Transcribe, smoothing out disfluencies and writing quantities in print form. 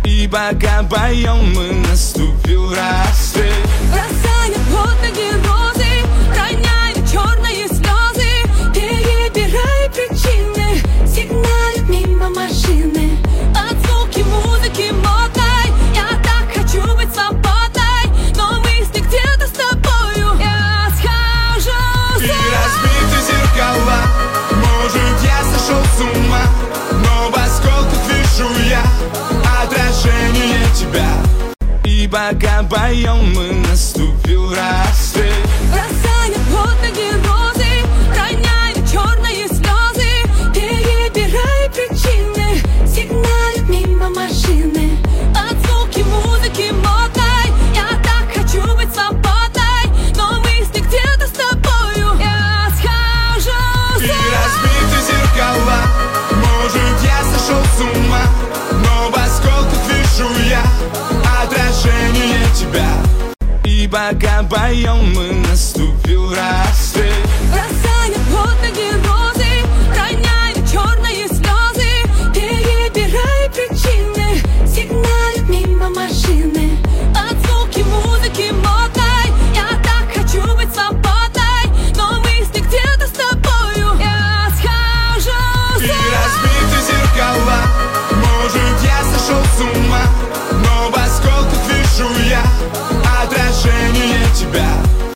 И пока поем мы, наступил рассвет. Бросая под ноги розы, роняя черные слезы, перебирай причины, сигналят мимо машины. От звуки музыки модной, я так хочу быть свободной, но мысли где-то с тобою я схожу. И разбиты зеркала, может я сошел с ума, но в осколках вижу я отражение тебя. И пока поем мы, наступил рассвет. Бросая под ноги розы, роняя черные слезы, перебирай причины, сигналят мимо машины. От звуки музыки модной, я так хочу быть свободной, но мысли где-то с тобою я схожу. И разбиты зеркала, может я сошел с ума, но в осколках вижу я отражение тебя. И пока поем мы, наступил рассвет.